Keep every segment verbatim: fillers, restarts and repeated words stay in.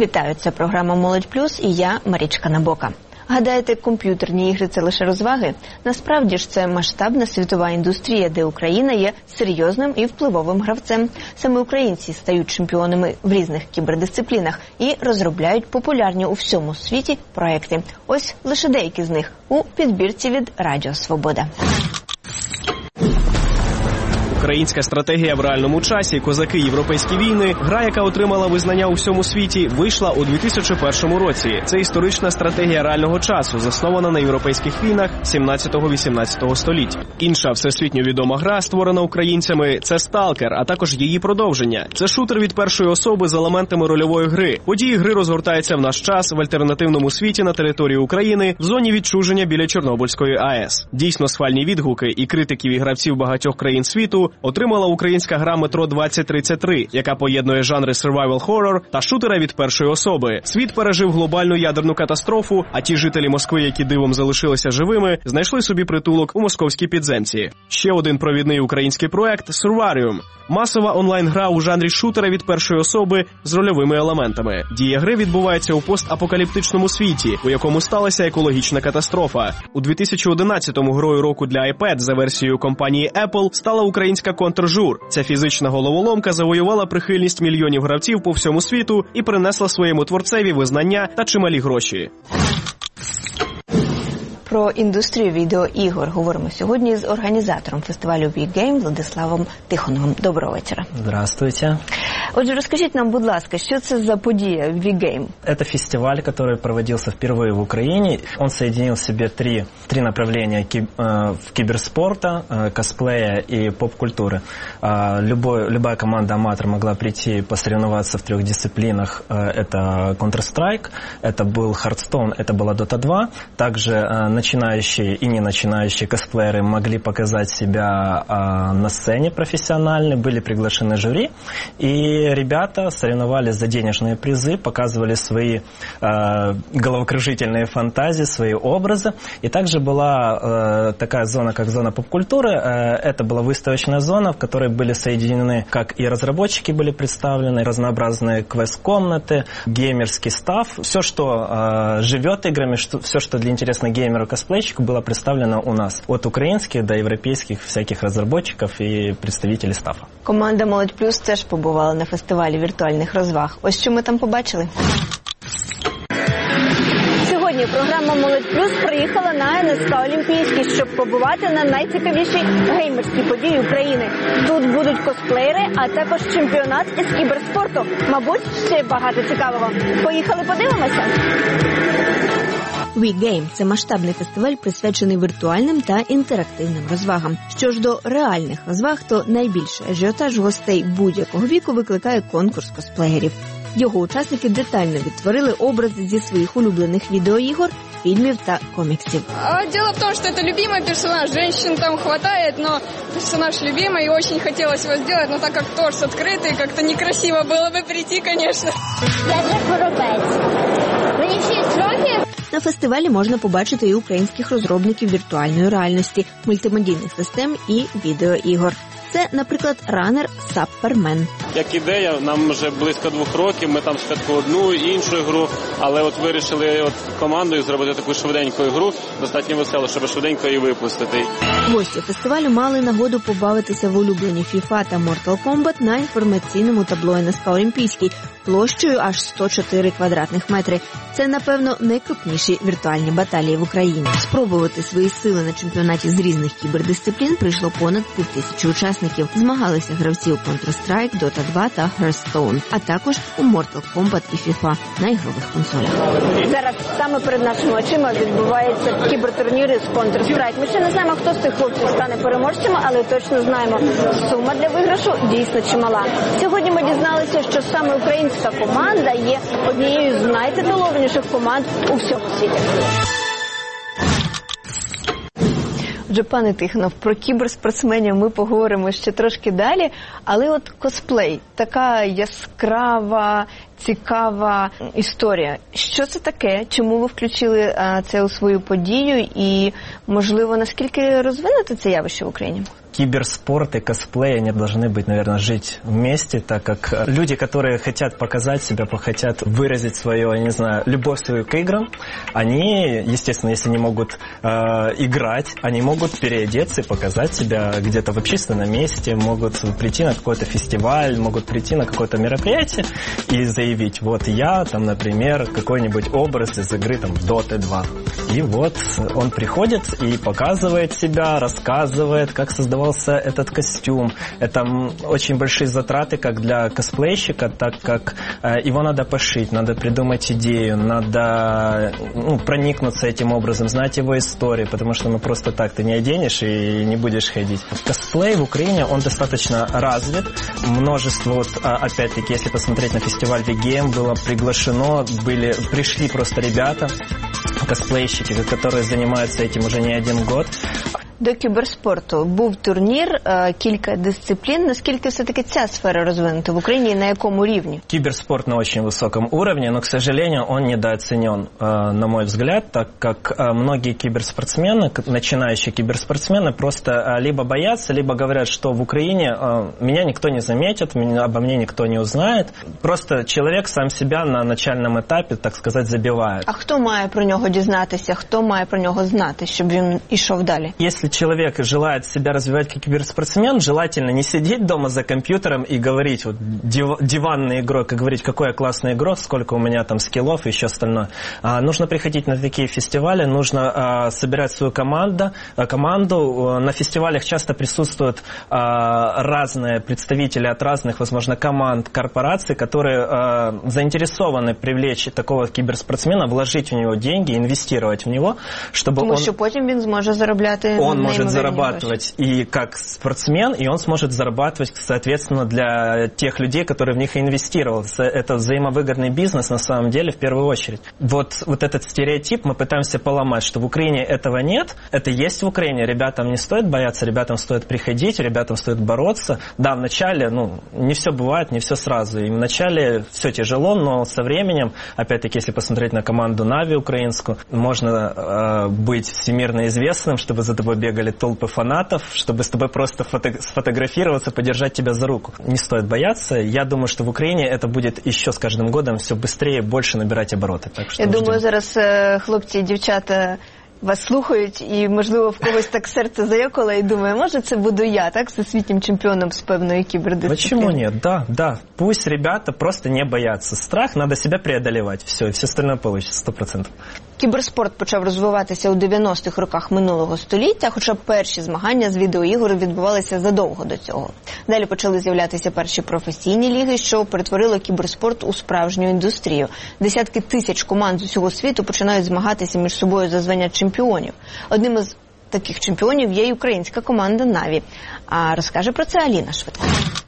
Вітаю, це програма «Молодь плюс» і я, Марічка Набока. Гадаєте, комп'ютерні ігри – це лише розваги? Насправді ж це масштабна світова індустрія, де Україна є серйозним і впливовим гравцем. Саме українці стають чемпіонами в різних кібердисциплінах і розробляють популярні у всьому світі проекти. Ось лише деякі з них у підбірці від Радіо Свобода. Українська стратегія в реальному часі «Козаки. Європейські війни» – гра, яка отримала визнання у всьому світі, вийшла у дві тисячі першому році. Це історична стратегія реального часу, заснована на європейських війнах сімнадцятого-вісімнадцятого століть. Інша всесвітньо відома гра, створена українцями – це «Сталкер», а також її продовження. Це шутер від першої особи з елементами рольової гри. Події гри розгортаються в наш час в альтернативному світі на території України, в зоні відчуження біля Чорнобильської АЕС. Дійсно схвальні відгуки і критиків і гравців багатьох країн світу отримала українська гра «Метро двадцять тридцять три», яка поєднує жанри survival horror та шутера від першої особи. Світ пережив глобальну ядерну катастрофу, а ті жителі Москви, які дивом залишилися живими, знайшли собі притулок у московській підземці. Ще один провідний український проект – Survarium. Масова онлайн-гра у жанрі шутера від першої особи з рольовими елементами. Дія гри відбувається у постапокаліптичному світі, у якому сталася екологічна катастрофа. У дві тисячі одинадцятому грою року для iPad за версією компанії Apple стала українська Контржур. Ця фізична головоломка завоювала прихильність мільйонів гравців по всьому світу і принесла своєму творцеві визнання та чималі гроші. Про індустрію відеоігор говоримо сьогодні з організатором фестивалю WeGame Владиславом Тихоновим. Доброго вечора. Здравствуйте. Отже, розкажіть нам, будь ласка, що це за подія WeGame? Это фестиваль, который проводился впервые в Украине. Он соединил в себе три, три направления ки, э, киберспорта, э, косплея и поп-культуры. Э, любой, любая команда-аматор могла прийти и посоревноваться в трех дисциплинах. Э, это Counter-Strike, это был Hearthstone, это была Dota два. Также э, начинающие и не начинающие косплееры могли показать себя э, на сцене профессионально, были приглашены жюри. И ребята соревновались за денежные призы, показывали свои э, головокружительные фантазии, свои образы. И также была э, такая зона, как зона поп-культуры. Э, это была выставочная зона, в которой были соединены, как и разработчики были представлены, разнообразные квест-комнаты, геймерский стаф. Все, что э, живет играми, что, все, что для интересных геймеров-косплейщиков, было представлено у нас. От украинских до европейских всяких разработчиков и представителей стафа. Команда «Молодь плюс» теж побувала на фестивалі віртуальних розваг. Ось що ми там побачили. Сьогодні програма «Молодь плюс» приїхала на ен ес ка Олімпійський, щоб побувати на найцікавішій геймерській події України. Тут будуть косплеєри, а також чемпіонат із кіберспорту. Мабуть, ще багато цікавого. Поїхали подивимося? WeGame – це масштабний фестиваль, присвячений віртуальним та інтерактивним розвагам. Що ж до реальних розваг, то найбільший ажіотаж гостей будь-якого віку викликає конкурс косплеєрів. Його учасники детально відтворили образи зі своїх улюблених відеоігор, фільмів та коміксів. Дело в том, что это любимый персонаж. Женщин там хватает, но персонаж любимый, и очень хотелось его сделать, но так как торс открытый, как-то некрасиво было бы прийти, конечно. Я же Горобець. Мені шість років. На фестивалі можна побачити і українських розробників віртуальної реальності, мультимедійних систем і відеоігор. Це, наприклад, ранер Саппермен. Як ідея, нам вже близько двох років, ми там спочатку одну, іншу гру, але от вирішили от командою зробити таку швиденьку гру, достатньо весело, щоб швиденько її випустити. Гості фестивалю мали нагоду побавитися в улюблені FIFA та Mortal Kombat на інформаційному табло ен ес ка Олімпійський, площею аж сто чотири квадратних метри. Це, напевно, найкрупніші віртуальні баталії в Україні. Спробувати свої сили на чемпіонаті з різних кібердисциплін прийшло понад півтисячі учасників. Змагалися гравці у Counter-Strike, Dota два та Hearthstone, а також у Mortal Kombat і FIFA на ігрових консолях. Зараз саме перед нашими очима відбуваються кібертурніри з Counter-Strike. Ми ще не знаємо, хто з цих хлопців стане переможцем, але точно знаємо, сума для виграшу дійсно чимала. Сьогодні ми дізналися, що саме українська команда є однією з найтитулованіших команд у всьому світі. Отже, пане Тихонов, про кіберспортсменів ми поговоримо ще трошки далі, але от косплей – така яскрава, цікава історія. Що це таке? Чому ви включили а, це у свою подію? І, можливо, наскільки розвинуто це явище в Україні? киберспорт и косплей, они должны быть, наверное, жить вместе, так как люди, которые хотят показать себя, хотят выразить свою, я не знаю, любовь свою к играм, они, естественно, если не могут э, играть, они могут переодеться и показать себя где-то в общественном месте, могут прийти на какой-то фестиваль, могут прийти на какое-то мероприятие и заявить, вот я, там, например, какой-нибудь образ из игры, там, Дота два. И вот он приходит и показывает себя, рассказывает, как создавался этот костюм. Это очень большие затраты как для косплейщика, так как э, его надо пошить, надо придумать идею, надо ну, проникнуться этим образом, знать его историю, потому что ну просто так ты не оденешь и не будешь ходить. Косплей в Украине, он достаточно развит. Множество, вот, опять-таки, если посмотреть на фестиваль ви джи эм, было приглашено, были, пришли просто ребята, косплейщики, которые занимаются этим уже не один год. До кіберспорту був турнір, кілька дисциплін. Наскільки все-таки ця сфера розвинута в Україні і на якому рівні? Киберспорт на очень высоком уровне, но, к сожалению, он недооценен, на мой взгляд, так как многие киберспортсмены, начинающие киберспортсмены, просто либо боятся, либо говорят, что в Украине меня никто не заметит, обо мне никто не узнает. Просто человек сам себя на начальном этапе, так сказать, забивает. А хто має про нього дізнатися, хто має про нього знати, щоб він ішов далі? Если человек желает себя развивать как киберспортсмен, желательно не сидеть дома за компьютером и говорить, вот див, диванный игрок, и говорить, какой я классный игрок, сколько у меня там скиллов и еще остальное. А, нужно приходить на такие фестивали, нужно а, собирать свою команду. А, команду. На фестивалях часто присутствуют а, разные представители от разных, возможно, команд, корпораций, которые а, заинтересованы привлечь такого киберспортсмена, вложить в него деньги, инвестировать в него, чтобы Тому он... що потім він зможе заробляти... Он может зарабатывать и как спортсмен, и он сможет зарабатывать, соответственно, для тех людей, которые в них инвестировали. Это взаимовыгодный бизнес на самом деле в первую очередь. Вот, вот этот стереотип мы пытаемся поломать, что в Украине этого нет. Это есть в Украине. Ребятам не стоит бояться, ребятам стоит приходить, ребятам стоит бороться. Да, вначале, ну, не все бывает, не все сразу. И вначале все тяжело, но со временем, опять-таки, если посмотреть на команду Нави украинскую, можно э, быть всемирно известным, чтобы за тобой бегали толпы фанатов, чтобы с тобой просто фото- сфотографироваться, подержать тебя за руку. Не стоит бояться. Я думаю, что в Украине это будет еще с каждым годом все быстрее и больше набирать обороты. Так что Я ждем. думаю, зараз хлопці і дівчата вас слухають, і, можливо, в когось так серце заякало і думає, може, це буду я, так, всесвітнім чемпіоном з певної кібердисципліни. Почему нет? Да, да. Пусть ребята просто не боятся. Страх надо себя преодолевать. Все, и все остальное получится, сто процентов. Кіберспорт почав розвиватися у дев'яностих роках минулого століття, хоча перші змагання з відеоігор відбувалися задовго до цього. Далі почали з'являтися перші професійні ліги, що перетворило кіберспорт у справжню індустрію. Десятки тисяч команд з усього світу починають змагатися між собою за звання чемпіонів. Одним із таких чемпіонів є й українська команда «Наві». А розкаже про це Аліна Швидка.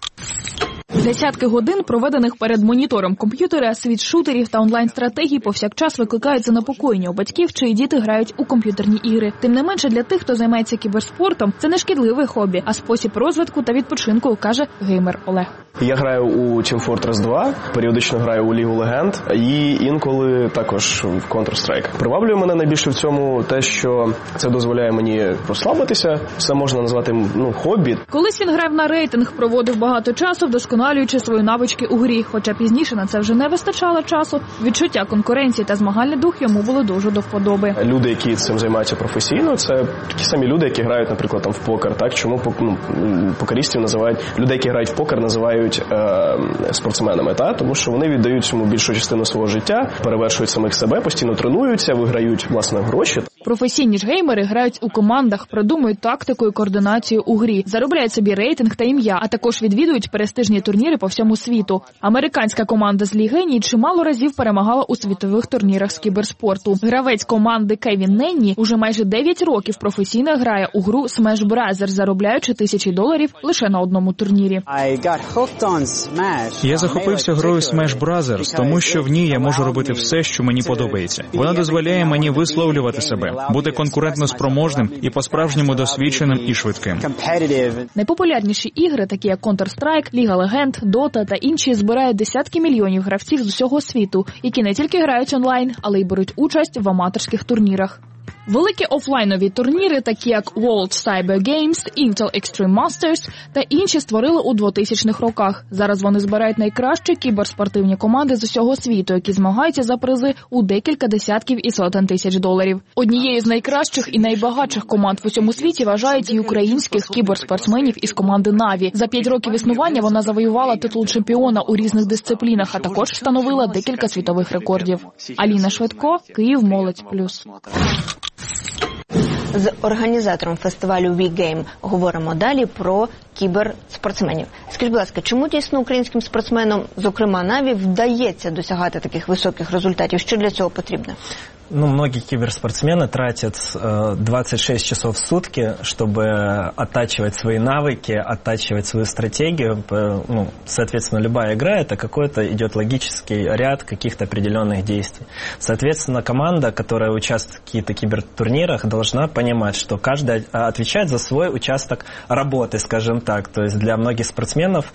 Десятки годин, проведених перед монітором комп'ютера, світ шутерів та онлайн-стратегій повсякчас викликають занепокоєння у батьків, чиї діти грають у комп'ютерні ігри. Тим не менше, для тих, хто займається кіберспортом, це не шкідливе хобі, а спосіб розвитку та відпочинку, каже геймер Олег. Я граю у Team Fortress два, періодично граю у League of Legends і інколи також в Counter-Strike. Приваблює мене найбільше в цьому те, що це дозволяє мені розслабитися. Це можна назвати, ну, хобі. Колись він грав на рейтинг, проводив багато часу, вдосконалюючи свої навички у грі. Хоча пізніше на це вже не вистачало часу, відчуття конкуренції та змагальний дух йому були дуже до вподоби. Люди, які цим займаються професійно, це такі самі люди, які грають, наприклад, там в покер. Так? Чому ну, покерістів називають, людей, які грають в покер, називають Е, спортсменами, та? Тому що вони віддають цьому більшу частину свого життя, перевершують самих себе, постійно тренуються, виграють, власне, гроші. Професійні ж геймери грають у командах, продумують тактику і координацію у грі, заробляють собі рейтинг та ім'я, а також відвідують престижні турніри по всьому світу. Американська команда з Лігенії чимало разів перемагала у світових турнірах з кіберспорту. Гравець команди Кевін Ненні уже майже дев'ять років професійно грає у гру Smash Brothers, заробляючи тисячі доларів лише на одному турнірі. Я захопився грою Smash Brothers, тому що в ній я можу робити все, що мені подобається. Вона дозволяє мені висловлювати себе, бути конкурентно спроможним і по-справжньому досвідченим і швидким. Найпопулярніші ігри, такі як Counter-Strike, League of Legends, Dota та інші, збирають десятки мільйонів гравців з усього світу, які не тільки грають онлайн, але й беруть участь в аматорських турнірах. Великі офлайнові турніри, такі як World Cyber Games, Intel Extreme Masters та інші створили у двотисячних роках. Зараз вони збирають найкращі кіберспортивні команди з усього світу, які змагаються за призи у декілька десятків і сотень тисяч доларів. Однією з найкращих і найбагатших команд в усьому світі вважають і українських кіберспортсменів із команди Na'Vi. За п'ять років існування вона завоювала титул чемпіона у різних дисциплінах, а також встановила декілька світових рекордів. Аліна Швидко, Київ Молодь Плюс. З організатором фестивалю WeGame говоримо далі про кіберспортсменів. Скажіть, будь ласка, чому дійсно українським спортсменам, зокрема Na'Vi, вдається досягати таких високих результатів? Що для цього потрібно? Ну, многие киберспортсмены тратят э, двадцать шесть часов в сутки, чтобы оттачивать свои навыки, оттачивать свою стратегию. Ну, соответственно, любая игра — это какой-то идет логический ряд каких-то определенных действий. Соответственно, команда, которая участвует в каких-то кибертурнирах, должна понимать, что каждый отвечает за свой участок работы, скажем так. То есть для многих спортсменов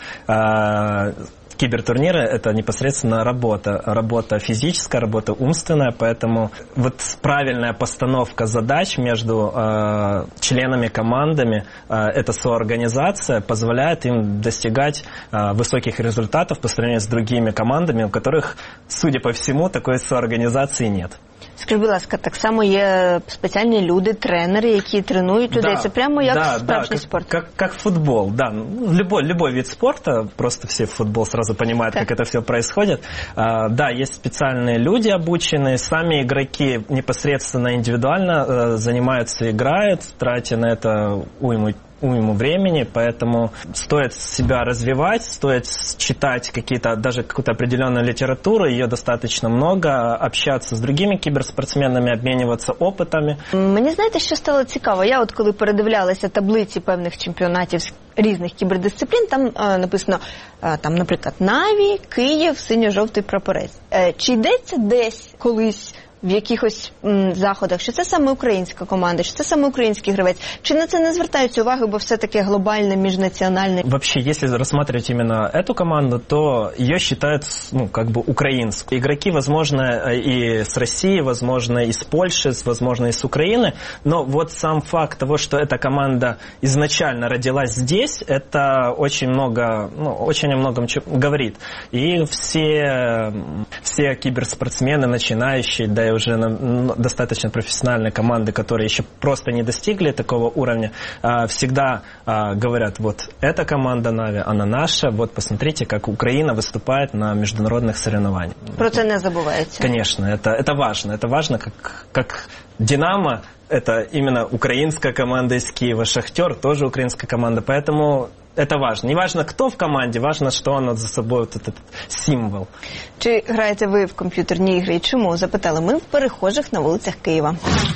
э, кибертурниры — это непосредственно работа. Работа физическая, работа умственная, поэтому вот правильная постановка задач между э, членами командами, э, эта соорганизация позволяет им достигать э, высоких результатов по сравнению с другими командами, у которых, судя по всему, такой соорганизации нет. Скажіть, будь ласка, так само є спеціальні люди, тренери, які тренують людей. Да, Це прямо як да, справжній да, спорт. Как, как, как футбол, да. Любой, любой вид спорта, просто все в футбол сразу понимают, так. Как это все происходит. А, да, есть специальные люди обученные, сами игроки непосредственно индивидуально а, занимаются, играют, тратя на это уйму уйму времени, поэтому стоит себя развивать, стоит читать какие-то, даже какую-то определенную литературу, ее достаточно много, общаться с другими кіберспортсменами, обмінюватися опитами. Мені, знаєте, що стало цікаво? Я от коли передивлялася таблиці певних чемпіонатів з різних кібердисциплін, там е, написано, е, там, наприклад, Na'Vi, Київ, синьо-жовтий прапорець. Е, чи йдеться десь колись в якихось м, заходах, що це саме українська команда, що це саме український гравець? Чи на це не звертаються уваги, бо все таки глобальне, міжнаціональне? Вообще, если рассматривать именно эту команду, то ее считают, ну, как бы украинской. Игроки, возможно, и с России, возможно, и с Польши, возможно, и с Украины, но вот сам факт того, что эта команда изначально родилась здесь, это очень много, ну, очень о многом говорит. И все, все киберспортсмены, начинающие, да, уже достаточно профессиональные команды, которые еще просто не достигли такого уровня, всегда говорят, вот эта команда Na'Vi, она наша, вот посмотрите, как Украина выступает на международных соревнованиях. Про це не забувається. Конечно, это, это важно, это важно, как, как Динамо, это именно украинская команда из Киева, Шахтер тоже украинская команда, поэтому это важно. Не важно, кто в команде, важно, что он за собой вот этот символ. Чи граєте ви в комп'ютерні ігри і чому? Запитали ми в перехожих на вулицях Києва.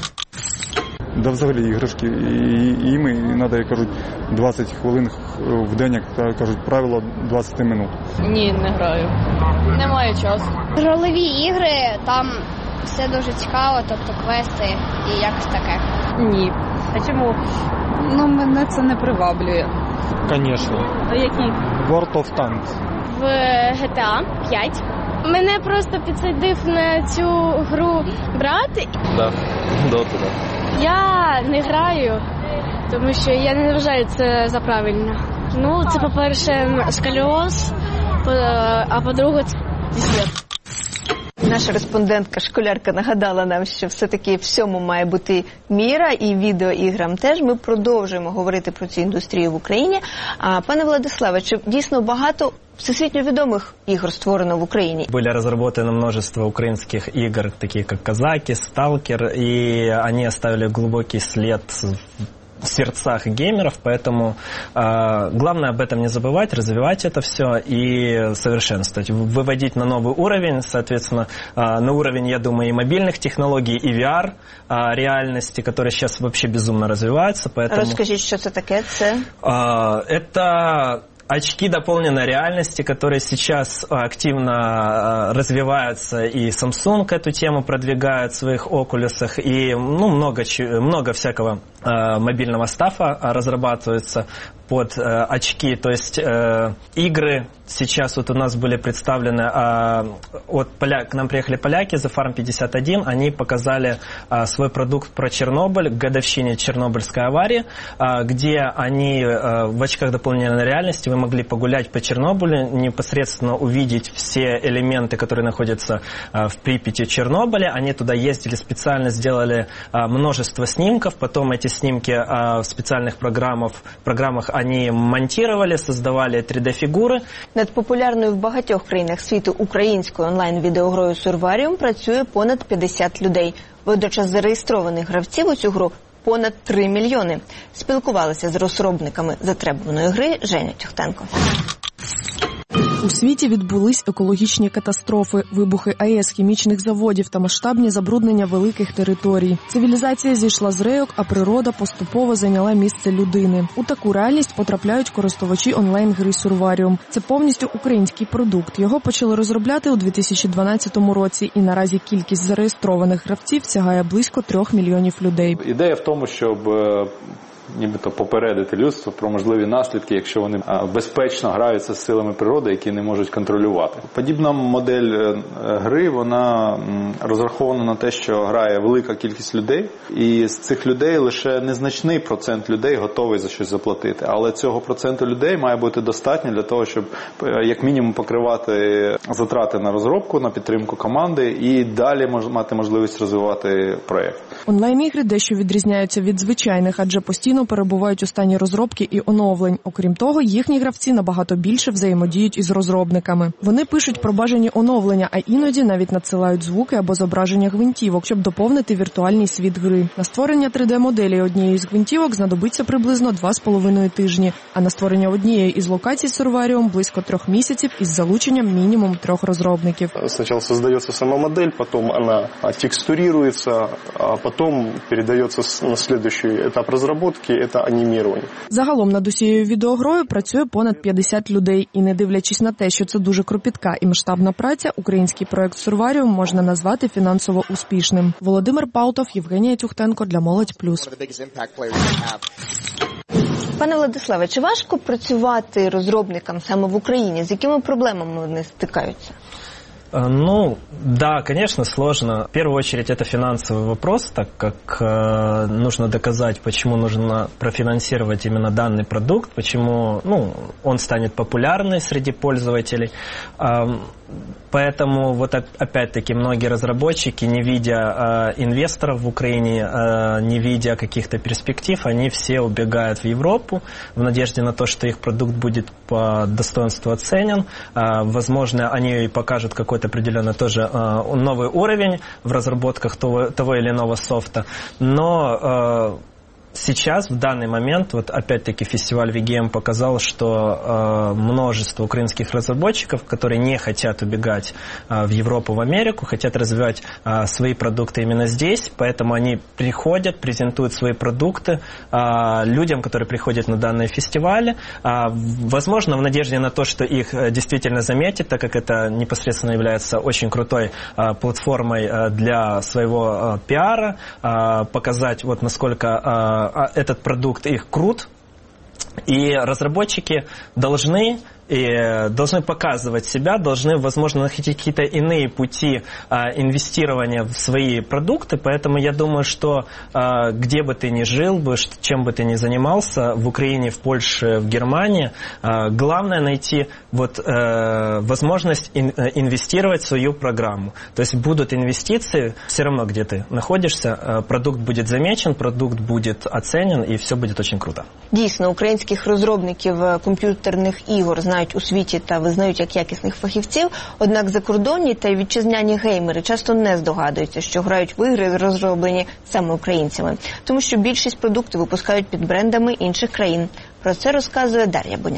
Да взагалі іграшки, і їм, і треба, як кажуть, двадцять хвилин в день, як кажуть, правило двадцять минут. Ні, не граю. Немає часу. Рольові ігри, там все дуже цікаво, тобто квести і якось таке. Ні. А чому? Ну, мене це не приваблює. Конечно. А які? World of Tanks. В джі ті ей п'ять. Мене просто підсадив на цю гру брат. Да, Доту, да. Я не граю, тому що я не вважаю це за правильно. Ну, це, по-перше, сколіоз, а по-друге, це десерт. Наша респондентка, школярка, нагадала нам, що все-таки всьому має бути міра, і відеоіграм теж. Ми продовжуємо говорити про цю індустрію в Україні. А, пане Владиславе, чи дійсно багато всесвітньо відомих ігор створено в Україні? Были разработаны множество украинских игр, такие как «Казаки», «Сталкер», и они оставили глубокий след в сердцах геймеров, поэтому э, главное об этом не забывать, развивать это все и совершенствовать, выводить на новый уровень, соответственно, э, на уровень, я думаю, и мобильных технологий, и ви ар э, реальности, которые сейчас вообще безумно развиваются. Поэтому, Расскажите, что это такое? Э, это очки дополненной реальности, которые сейчас активно развиваются, и Samsung эту тему продвигает в своих Oculus'ах, и ну, много, много всякого э, мобильного стафа разрабатывается под э, очки. То есть э, игры сейчас вот у нас были представлены, э, от поля... к нам приехали поляки, The Farm пятьдесят один, они показали э, свой продукт про Чернобыль к годовщине Чернобыльской аварии, э, где они э, в очках дополненной реальности вы могли погулять по Чернобылю, непосредственно увидеть все элементы, которые находятся э, в Припяти, Чернобыле. Они туда ездили специально, сделали э, множество снимков, потом эти снимки э, в специальных программах, программах они монтировали, создавали три дэ-фігури. Над популярною в багатьох країнах світу українською онлайн-відеогрою Survarium працює понад п'ятдесят людей. Водночас зареєстрованих гравців у цю гру понад три мільйони. Спілкувалися з розробниками затребуваної гри Женя Тюхтенко. У світі відбулись екологічні катастрофи, вибухи АЕС, хімічних заводів та масштабні забруднення великих територій. Цивілізація зійшла з рейок, а природа поступово зайняла місце людини. У таку реальність потрапляють користувачі онлайн-гри Survarium. Це повністю український продукт. Його почали розробляти у дві тисячі дванадцятому році, і наразі кількість зареєстрованих гравців сягає близько трьох мільйонів людей. Ідея в тому, щоб нібито попередити людство про можливі наслідки, якщо вони безпечно граються з силами природи, які не можуть контролювати. Подібна модель гри, вона розрахована на те, що грає велика кількість людей, і з цих людей лише незначний процент людей готовий за щось заплатити. Але цього проценту людей має бути достатньо для того, щоб як мінімум покривати затрати на розробку, на підтримку команди і далі мати можливість розвивати проєкт. Онлайн-ігри дещо відрізняються від звичайних, адже постійно перебувають у стані розробки і оновлень. Окрім того, їхні гравці набагато більше взаємодіють із розробниками. Вони пишуть про бажані оновлення, а іноді навіть надсилають звуки або зображення гвинтівок, щоб доповнити віртуальний світ гри. На створення три дэ-моделі однієї з гвинтівок знадобиться приблизно два з половиною тижні, а на створення однієї із локацій Survarium близько трьох місяців із залученням мінімум трьох розробників. Спочатку створюється сама модель, потім вона текстурується, а потім передається на наступний етап розробки. Це анімірування. Загалом над усією відеогрою працює понад п'ятдесят людей. І не дивлячись на те, що це дуже кропітка і масштабна праця, український проект Survarium можна назвати фінансово успішним. Володимир Паутов, Євгенія Тюхтенко для Молодь Плюс. Пане Владиславе, чи важко працювати розробникам саме в Україні? З якими проблемами вони стикаються? Ну, да, конечно, сложно. В первую очередь это финансовый вопрос, так как э, нужно доказать, почему нужно профинансировать именно данный продукт, почему ну, он станет популярным среди пользователей. Э, поэтому вот опять-таки многие разработчики, не видя э, инвесторов в Украине, э, не видя каких-то перспектив, они все убегают в Европу в надежде на то, что их продукт будет по достоинству оценен. Э, возможно, они и покажут какой-то определенно тоже э, новый уровень в разработках того, того или иного софта, но э, сейчас, в данный момент, вот опять-таки фестиваль ви джи эм показал, что э, множество украинских разработчиков, которые не хотят убегать э, в Европу, в Америку, хотят развивать э, свои продукты именно здесь, поэтому они приходят, презентуют свои продукты э, людям, которые приходят на данные фестивали, э, возможно, в надежде на то, что их действительно заметят, так как это непосредственно является очень крутой э, платформой э, для своего э, пиара, э, показать, вот насколько э, этот продукт их крут, и разработчики должны и должны показывать себя, должны, возможно, находить какие-то иные пути а, инвестирования в свои продукты, поэтому я думаю, что а, где бы ты ни жил, бы, чем бы ты ни занимался, в Украине, в Польше, в Германии, а, главное найти вот, а, возможность ин, инвестировать в свою программу. То есть будут инвестиции, все равно где ты находишься, а, продукт будет замечен, продукт будет оценен, и все будет очень круто. Дійсно, українських розробників комп'ютерних ігор знають у світі та визнають як якісних фахівців, однак закордонні та вітчизняні геймери часто не здогадуються, що грають в ігри, розроблені саме українцями, тому що більшість продуктів випускають під брендами інших країн. Про це розказує Дар'я Буняй.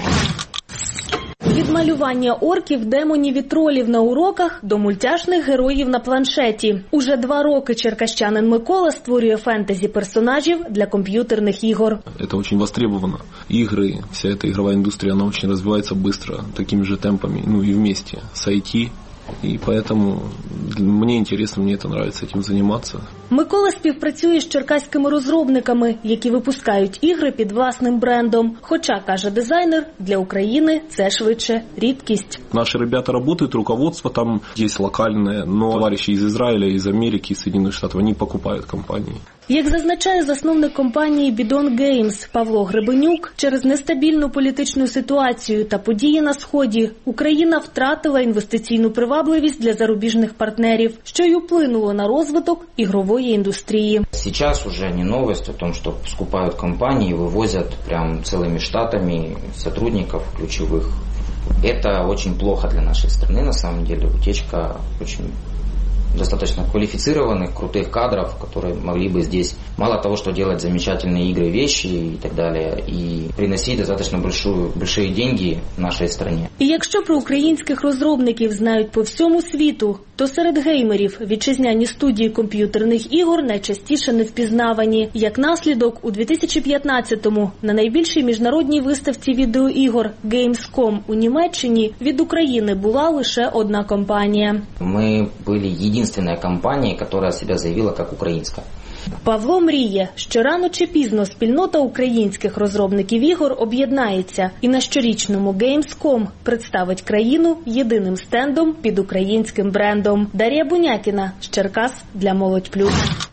Від малювання орків, демонів і тролів на уроках до мультяшних героїв на планшеті. Уже два роки черкащанин Микола створює фентезі-персонажів для комп'ютерних ігор. Это очень востребовано. Игры, вся эта игровая индустрия, она очень развивается быстро, такими же темпами, ну и вместе с ай ти. И поэтому мне интересно, мне это нравится этим заниматься. Микола співпрацює з черкаськими розробниками, які випускають ігри під власним брендом. Хоча, каже дизайнер, для України це швидше рідкість. Наши ребята работают, руководство там есть локальное, но товарищи из Израиля, из Америки, из Соединенных Штатов, они покупают компании. Як зазначає засновник компанії Bidon Games Павло Гребенюк, через нестабільну політичну ситуацію та події на Сході Україна втратила інвестиційну привабливість для зарубіжних партнерів, що й вплинуло на розвиток ігрової індустрії. Сейчас уже не новость о том, что скупают компании, вывозят прям целыми штатами сотрудников ключевых. Это очень плохо для нашей страны, на самом деле. Утечка очень достаточно квалифицированных, крутых кадров, которые могли бы здесь мало того, что делать замечательные игры, вещи и так далее, и приносить достаточно большую, большие деньги нашей стране. І якщо про українських розробників знають по всьому світу, то серед геймерів вітчизняні студії комп'ютерних ігор найчастіше не впізнавані. Як наслідок, у дві тисячі п'ятнадцятому на найбільшій міжнародній виставці відеоігор Gamescom у Німеччині від України була лише одна компанія. Ми були єдинственная компания, которая себя заявила как украинская. Павло мріє, що рано чи пізно спільнота українських розробників ігор об'єднається і на щорічному Gamescom представить країну єдиним стендом під українським брендом. Дар'я Бунякіна з Черкас для Молодь Плюс.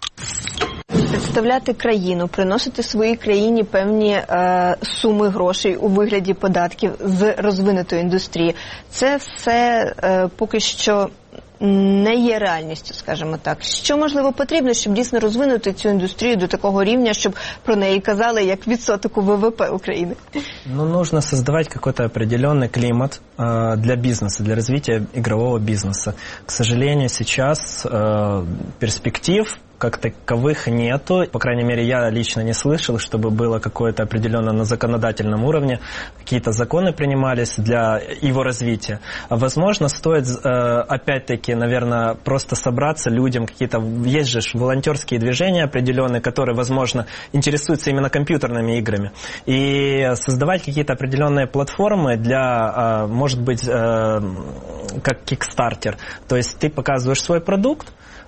Представляти країну, приносити своїй країні певні е, суми грошей у вигляді податків з розвинутої індустрії. Це все е, поки що не є реальністю, скажімо так. Що, можливо, потрібно, щоб дійсно розвинути цю індустрію до такого рівня, щоб про неї казали як відсоток у ВВП України? Ну, нужно создавать какой-то определенный климат э, для бизнеса, для развития игрового бизнеса. К сожалению, сейчас э, перспектив как таковых нету. По крайней мере, я лично не слышал, чтобы было какое-то определенно на законодательном уровне, какие-то законы принимались для его развития. Возможно, стоит, опять-таки, наверное, просто собраться людям, какие-то, есть же волонтерские движения определенные, которые, возможно, интересуются именно компьютерными играми, и создавать какие-то определенные платформы для, может быть, как Kickstarter. То есть ты показываешь свой продукт,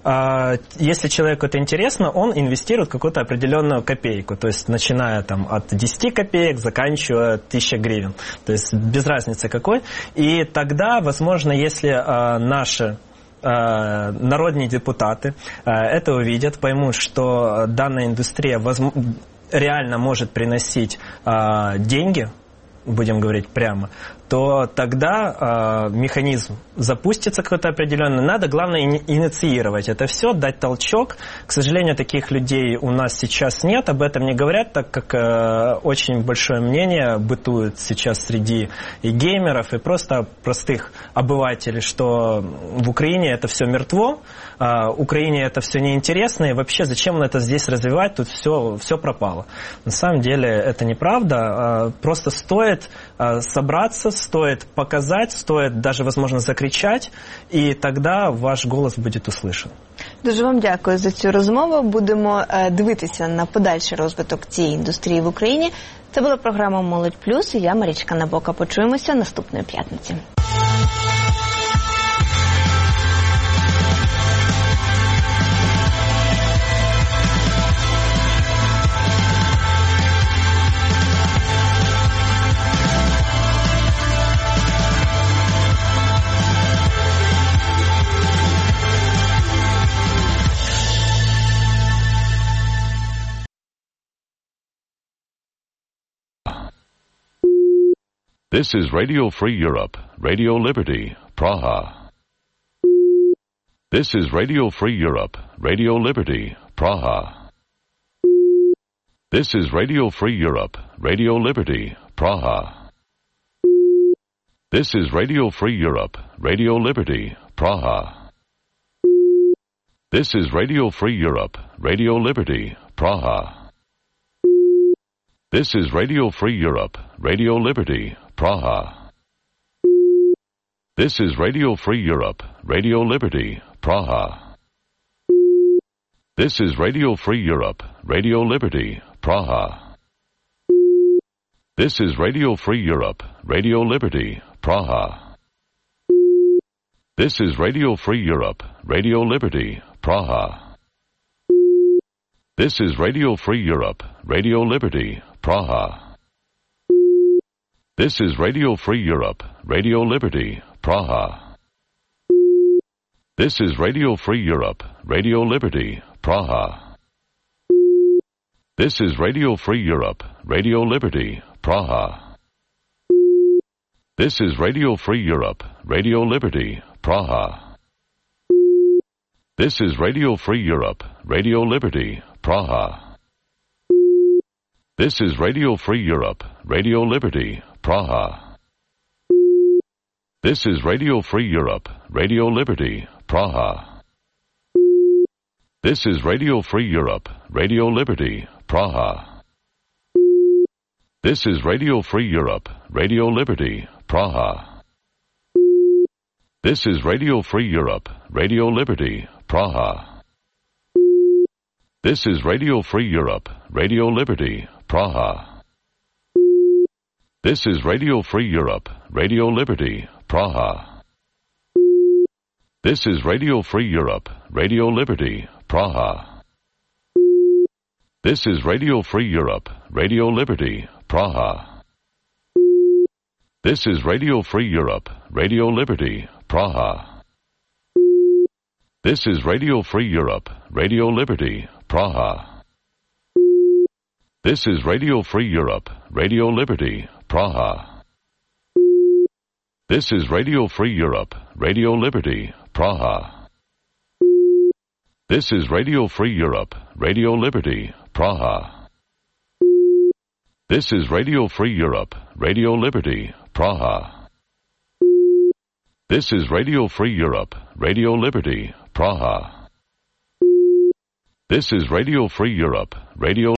если человеку это интересно, он инвестирует какую-то определенную копейку, то есть начиная там от десяти копеек, заканчивая тысяча гривен, то есть без разницы какой. И тогда, возможно, если э, наши э, народные депутаты э, это увидят, поймут, что данная индустрия возможно, реально может приносить э, деньги, будем говорить прямо, то тогда э, механизм запустится какой-то определенный. Надо, главное, ини- инициировать это все, дать толчок. К сожалению, таких людей у нас сейчас нет, об этом не говорят, так как э, очень большое мнение бытует сейчас среди и геймеров, и просто простых обывателей, что в Украине это все мертво, э, Украине это все неинтересно, и вообще зачем это здесь развивать, тут все, все пропало. На самом деле это неправда, э, просто стоит э, собраться, стоит показать, стоит даже, возможно, закричать, і тоді ваш голос буде услышан. Дуже вам дякую за цю розмову. Будемо е, дивитися на подальший розвиток цієї індустрії в Україні. Це була програма «Молодь Плюс» і я, Марічка Набока. Почуємося наступної п'ятниці. This is Radio Free Europe, Radio Liberty, Praha. This is Radio Free Europe, Radio Liberty, Praha. This is Radio Free Europe, Radio Liberty, Praha. This is Radio Free Europe, Radio Liberty, Praha. This is Radio Free Europe, Radio Liberty, Praha. This is Radio Free Europe, Radio Liberty, Praha. This is Radio Free Europe, Radio Liberty, Praha. This is Radio Free Europe, Radio Liberty, Praha. This is Radio Free Europe, Radio Liberty, Praha. This is Radio Free Europe, Radio Liberty, Praha. This is Radio Free Europe, Radio Liberty, Praha. This is Radio Free Europe, Radio Liberty, Praha. This is Radio Free Europe, Radio Liberty, Praha. This is Radio Free Europe, Radio Liberty, Praha. This is Radio Free Europe, Radio Liberty, Praha. This is Radio Free Europe, Radio Liberty, Praha. This is Radio Free Europe, Radio Liberty, Praha. This is Radio Free Europe, Radio Liberty, Praha. This is Radio Free Europe, Radio Liberty, Praha. This is Radio Free Europe, Radio Liberty, Praha. This is Radio Free Europe, Radio Liberty, Praha. This is Radio Free Europe, Radio Liberty, Praha. This is Radio Free Europe, Radio Liberty, Praha. This is Radio Free Europe, Radio Liberty, Praha. This is Radio Free Europe, Radio Liberty, Praha. This is Radio Free Europe, Radio Liberty, Praha. This is Radio Free Europe, Radio Liberty, Praha. This is Radio Free Europe, Radio Liberty, Praha. This is Radio Free Europe, Radio Liberty, Praha. This is Radio Free Europe, Radio Liberty, Praha. This is Radio Free Europe, Radio Liberty, Praha. This is Radio Free Europe, Radio Liberty, Praha. This is Radio Free Europe, Radio